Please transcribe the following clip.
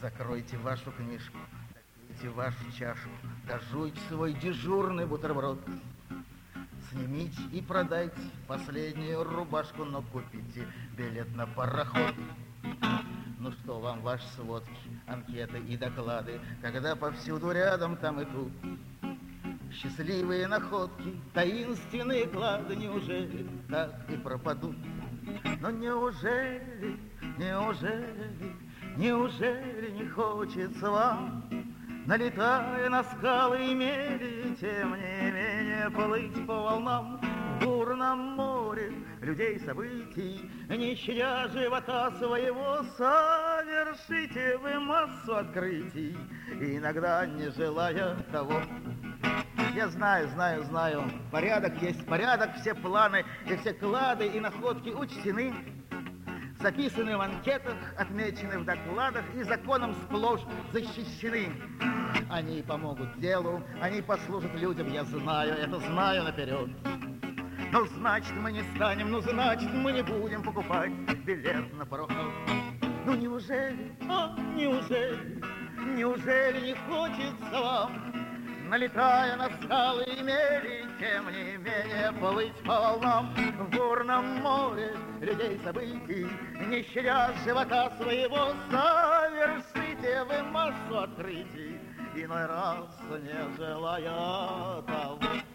Закройте вашу книжку, закройте вашу чашку, дожуйте свой дежурный бутерброд. Снимите и продайте последнюю рубашку, но купите билет на пароход. Ну что вам ваши сводки, анкеты и доклады, когда повсюду рядом там и тут счастливые находки, таинственные клады, неужели так и пропадут? Но неужели не хочется вам, налетая на скалы и мели, тем не менее плыть по волнам в бурном море людей, событий, не щадя живота своего, совершите вы массу открытий, иногда не желая того. Я знаю, порядок есть порядок, все планы и все клады и находки учтены, записаны в анкетах, отмечены в докладах и законом сплошь защищены. Они помогут делу, они послужат людям, я знаю, это знаю наперед. Ну, значит, мы не станем, ну, значит, мы не будем покупать билет на пароход. Ну, неужели не хочется вам, налетая на скалы и мели, тем не менее плыть по волнам в бурном море людей, событий, не щадя живота своего, совершите вы массу открытий, иной раз не желая того.